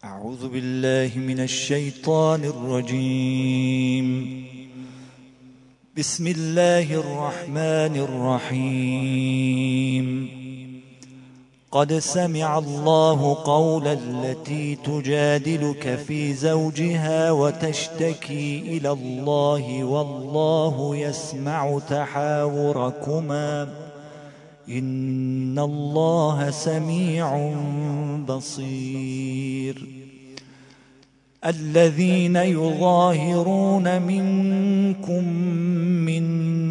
أعوذ بالله من الشيطان الرجيم. بسم الله الرحمن الرحيم. قد سمع الله قول التي تجادلك في زوجها وتشتكي إلى الله والله يسمع تحاوركما إن الله سميع بصير. الذين يظاهرون منكم من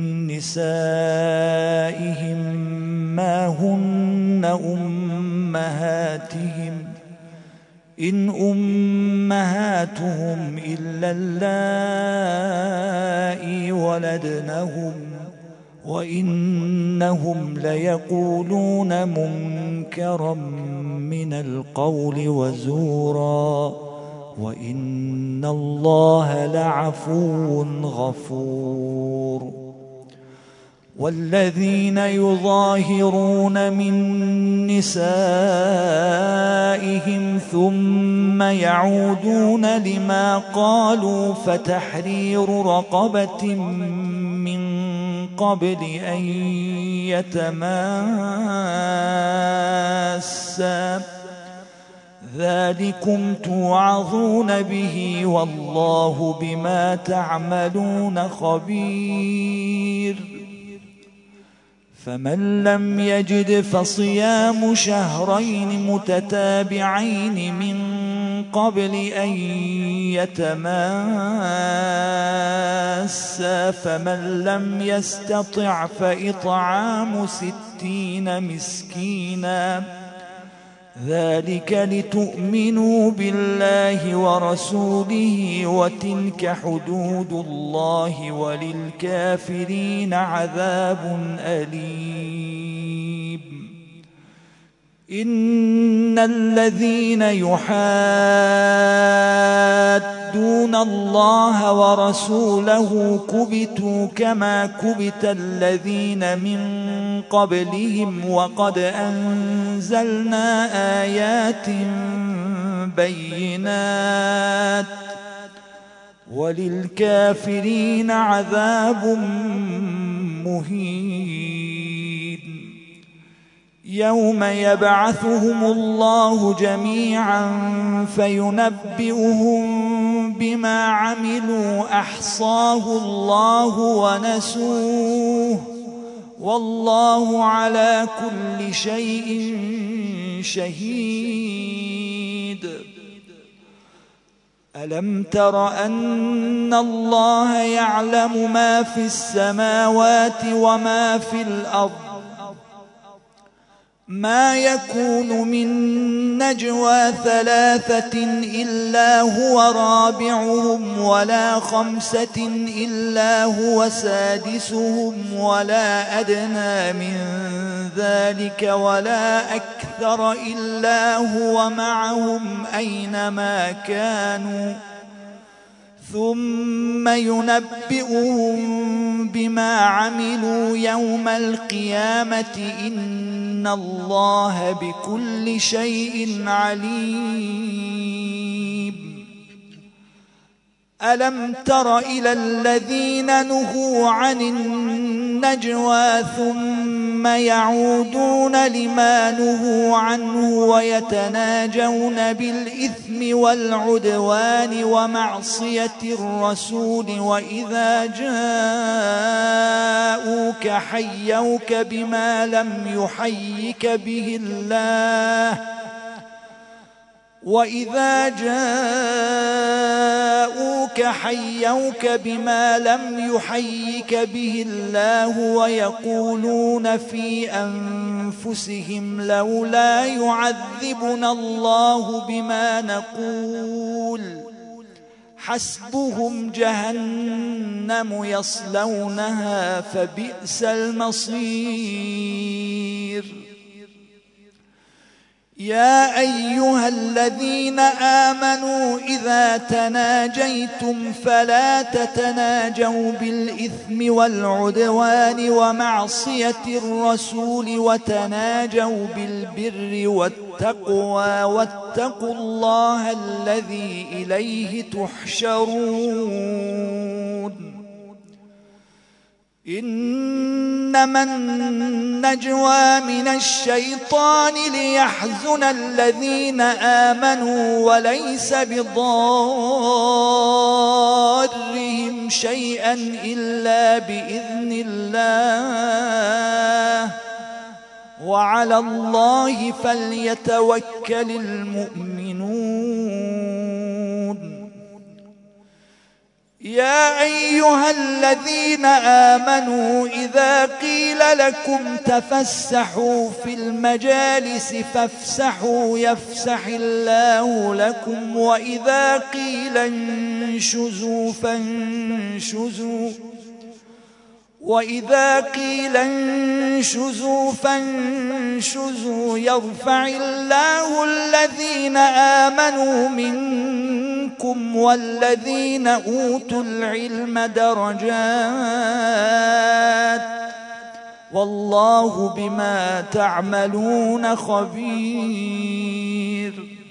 نسائهم ما هن أمهاتهم إن أمهاتهم إلا اللائي ولدنهم وإنهم ليقولون منكرا من القول وزورا وإن الله لعفو غفور. والذين يظاهرون من نسائهم ثم يعودون لما قالوا فتحرير رقبة من قبل أن يتماسا ذلكم توعظون به والله بما تعملون خبير. فمن لم يجد فصيام شهرين متتابعين من قبل أن يتماسا فمن لم يستطع فإطعام 60 مسكينا ذلك لتؤمنوا بالله ورسوله وتلك حدود الله وللكافرين عذاب أليم. إن الذين يحادون الله ورسوله كبتوا كما كبت الذين من قبلهم وقد أنزلنا آيات بينات وللكافرين عذاب مهين. يوم يبعثهم الله جميعا فينبئهم بما عملوا أحصاه الله ونسوه والله على كل شيء شهيد. ألم تر أن الله يعلم ما في السماوات وما في الأرض ما يكون من نجوى 3 إلا هو رابعهم ولا 5 إلا هو سادسهم ولا أدنى من ذلك ولا أكثر إلا هو معهم أينما كانوا ثم ينبئهم بما عملوا يوم القيامة إن الله بكل شيء عليم. ألم تر إلى الذين نهوا عن النجوى ثم يعودون لما نهوا عنه ويتناجون بالإثم والعدوان ومعصية الرسول وإذا جاءوك حيوك بما لم يحيك به الله ويقولون في أنفسهم لولا يعذبنا الله بما نقول حسبهم جهنم يصلونها فبئس المصير. يا أيها الذين آمنوا إذا تناجيتم فلا تتناجوا بالإثم والعدوان ومعصية الرسول وتناجوا بالبر والتقوى واتقوا الله الذي إليه تحشرون إنما النجوى من الشيطان ليحزن الذين آمنوا وليس بضارهم شيئا إلا بإذن الله وعلى الله فليتوكل المؤمنون يا أيها الذين آمنوا إذا قيل لكم تفسحوا في المجالس فافسحوا يفسح الله لكم وإذا قيل انشزوا فانشزوا يرفع الله الذين آمنوا منكم والذين أوتوا العلم درجات والله بما تعملون خبير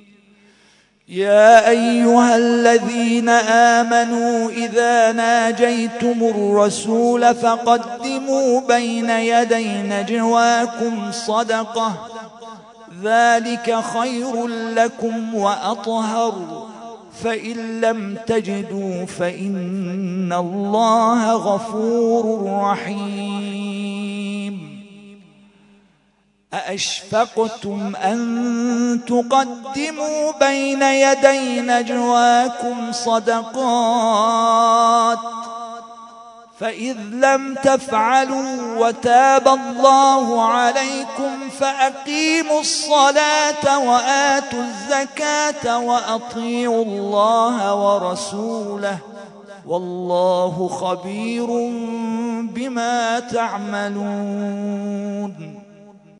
يا أيها الذين آمنوا إذا ناجيتم الرسول فقدموا بين يدي نجواكم صدقة ذلك خير لكم وأطهر فإن لم تجدوا فإن الله غفور رحيم أأشفقتم أن تقدموا بين يدي نجواكم صدقات فإذ لم تفعلوا وتاب الله عليكم فأقيموا الصلاة وآتوا الزكاة وأطيعوا الله ورسوله والله خبير بما تعملون